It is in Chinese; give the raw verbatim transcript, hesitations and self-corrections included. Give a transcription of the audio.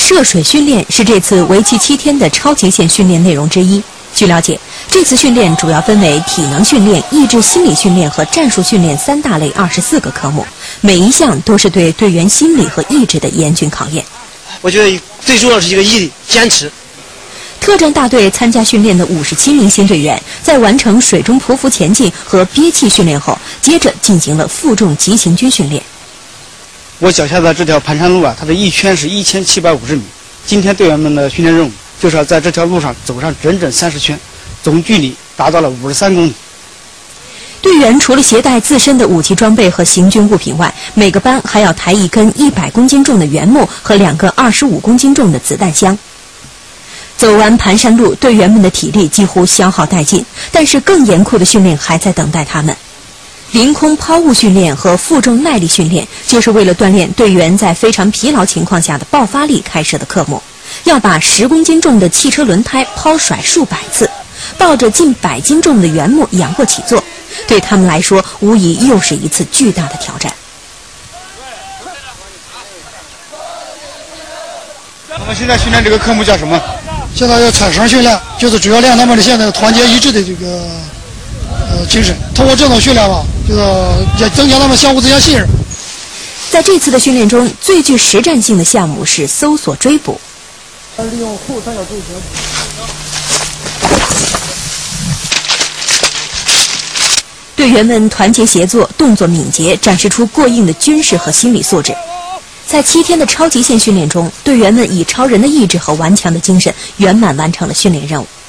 涉水训练是这次为期七天的超极限训练内容之一。据了解，这次训练主要分为体能训练、意志心理训练和战术训练三大类二十四个科目，每一项都是对队员心理和意志的严峻考验。 我觉得最重要的是一个毅力、坚持。 特战大队参加训练的五十七名新队员，在完成水中匍匐前进和憋气训练后，接着进行了负重急行军训练。 我脚下的这条盘山路啊，它的一圈是一千七百五十米。今天队员们的训练任务就是要在这条路上走上整整三十圈，总距离达到了五十三公里。 队员除了携带自身的武器装备和行军物品外，每个班还要抬一根一百公斤重的原木和两个二十五公斤重的子弹箱。走完盘山路，队员们的体力几乎消耗殆尽，但是更严酷的训练还在等待他们。凌空抛物训练和负重耐力训练就是为了锻炼队员在非常疲劳情况下的爆发力开设的科目。要把十公斤重的汽车轮胎抛甩数百次，抱着近百斤重的原木仰卧起坐，对他们来说无疑又是一次巨大的挑战。 我们现在训练这个科目叫什么？ 现在要产绳训练，就是主要练他们的现在团结一致的这个呃精神。通过这种训练吧，就是也增强他们相互之间信任。 在这次的训练中，最具实战性的项目是搜索追捕。 利用后三角锥形。 队员们团结协作，动作敏捷，展示出过硬的军事和心理素质。在七天的超极限训练中，队员们以超人的意志和顽强的精神，圆满完成了训练任务。